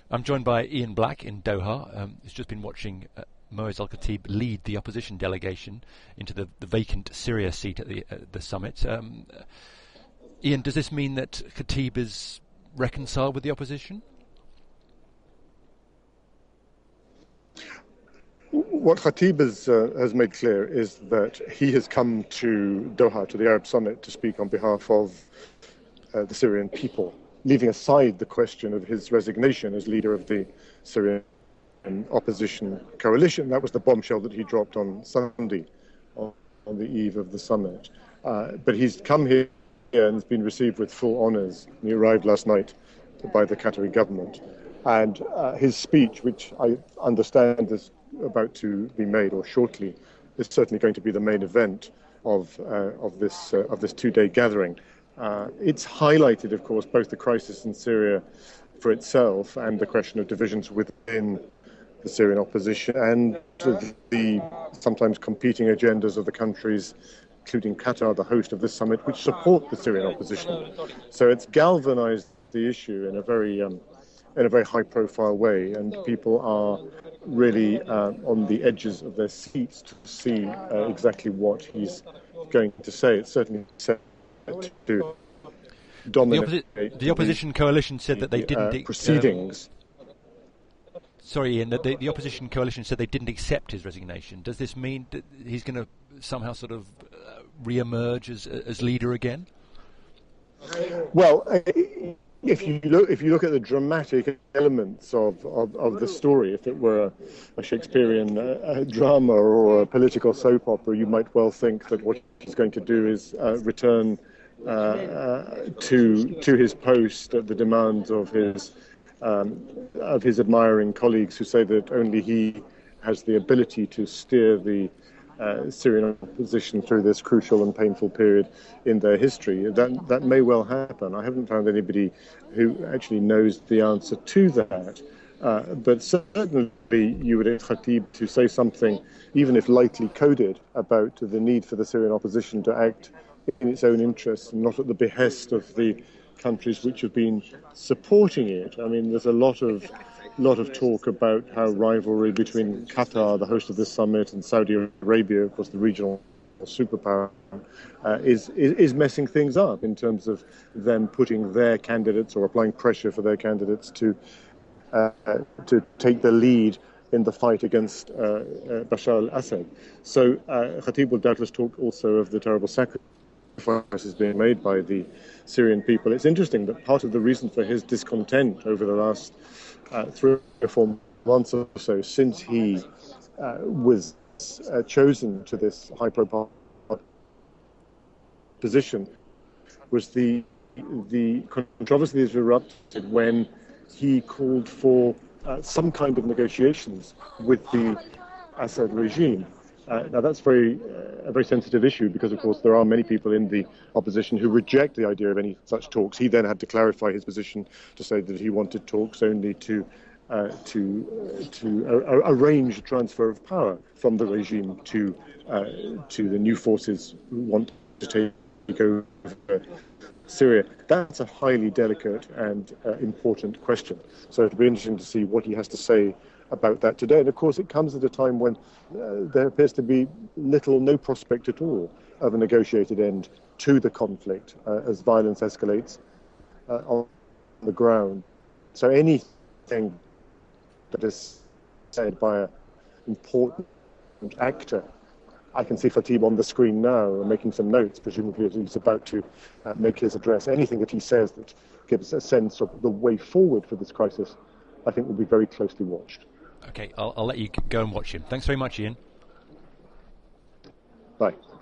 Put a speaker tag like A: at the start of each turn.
A: I'm joined by Ian Black in Doha, who's just been watching Moaz Al-Khatib lead the opposition delegation into the vacant Syria seat at the summit. Ian, does this mean that Khatib is reconciled with the opposition?
B: What Khatib has made clear is that he has come to Doha, to the Arab Summit, to speak on behalf of the Syrian people, leaving aside the question of his resignation as leader of the Syrian opposition coalition. That was the bombshell that he dropped on Sunday, on the eve of the summit. But he's come here and has been received with full honours. He arrived last night by the Qatari government. And his speech, which I understand is about to be made, or shortly, is certainly going to be the main event of this two-day gathering. It's highlighted, of course, both the crisis in Syria for itself and the question of divisions within the Syrian opposition and the sometimes competing agendas of the countries, including Qatar, the host of this summit, which support the Syrian opposition. So it's galvanized the issue in a very high-profile way, and people are really on the edges of their seats to see exactly what he's going to say. It's certainly set to dominate
A: the opposition coalition said that they didn't
B: proceedings.
A: Sorry, Ian. The opposition coalition said they didn't accept his resignation. Does this mean that he's going to somehow sort of re-emerge as leader again?
B: Well, if you look at the dramatic elements of the story, if it were a Shakespearean drama or a political soap opera, you might well think that what he's going to do is return to his post at the demands of his admiring colleagues, who say that only he has the ability to steer the Syrian opposition through this crucial and painful period in their history. That may well happen. I haven't found anybody who actually knows the answer to that. But certainly you would expect Khatib to say something, even if lightly coded, about the need for the Syrian opposition to act in its own interests and not at the behest of the countries which have been supporting it. I mean, there's a lot of talk about how rivalry between Qatar, the host of this summit, and Saudi Arabia, of course the regional superpower, is messing things up in terms of them putting their candidates or applying pressure for their candidates to take the lead in the fight against Bashar al-Assad. So Khatib will doubtless talk also of the terrible sacrifices being made by the Syrian people. It's interesting that part of the reason for his discontent over the last 3 or 4 months or so, since he was chosen to this high-profile position, was the controversy that erupted when he called for some kind of negotiations with the Assad regime. Now that's a very sensitive issue because, of course, there are many people in the opposition who reject the idea of any such talks. He then had to clarify his position to say that he wanted talks only to arrange a transfer of power from the regime to the new forces who want to take over Syria. That's a highly delicate and important question. So it'll be interesting to see what he has to say about that today. And of course, it comes at a time when there appears to be little or no prospect at all of a negotiated end to the conflict as violence escalates on the ground. So anything that is said by an important actor, I can see Khatib on the screen now making some notes, presumably he's about to make his address. Anything that he says that gives a sense of the way forward for this crisis, I think will be very closely watched.
A: Okay, I'll let you go and watch him. Thanks very much, Ian.
B: Bye.